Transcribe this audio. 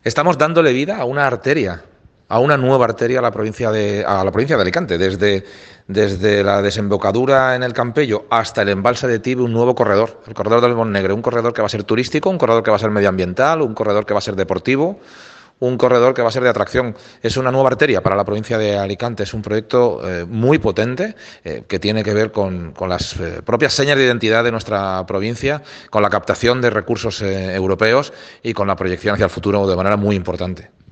Estamos dándole vida a una arteria, a una nueva arteria a la provincia de Alicante. Desde la desembocadura en el Campello hasta el embalse de Tibi, un nuevo corredor, el corredor del Montnegre, un corredor que va a ser turístico, un corredor que va a ser medioambiental, un corredor que va a ser deportivo, un corredor que va a ser de atracción. Es una nueva arteria para la provincia de Alicante. Es un proyecto muy potente que tiene que ver con las propias señas de identidad de nuestra provincia, con la captación de recursos europeos y con la proyección hacia el futuro de manera muy importante.